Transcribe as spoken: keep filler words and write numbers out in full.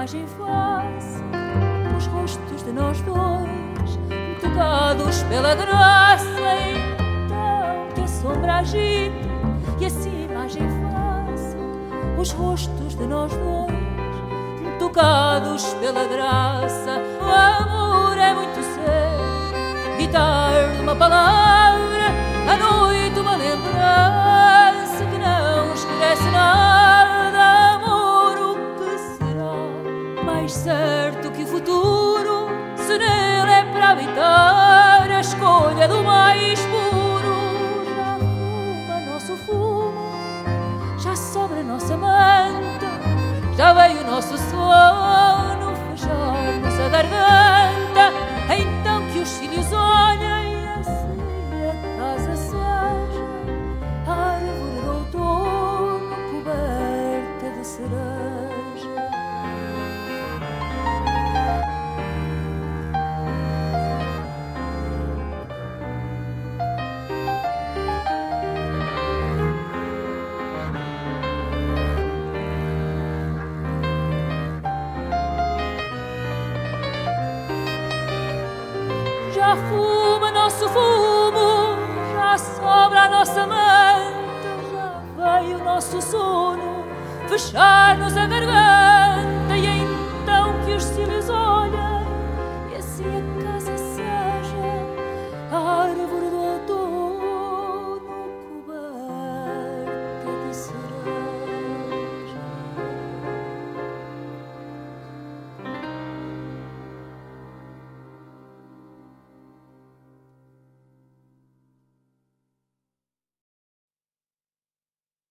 imagem faz os rostos de nós dois, tocados pela graça. Então que a sombra agite e assim a imagem faz os rostos de nós dois, tocados pela graça. O amor é muito sério, guitarra uma palavra, à noite uma lembrança que não escurece nada. Amor, o que será mais certo que o futuro, se nele é para habitar a escolha do mais puro? Já fuma nosso fumo, já sobra a nossa manta, já veio o nosso sono fechar-nos a garganta. Então que os cílios olhem e assim a casa seja árvore do outono coberta de cereja. Já fuma nosso fumo, já sobra a nossa manta, já veio o nosso sono fechar-nos a garganta. E então que os cílios olhem e assim a casa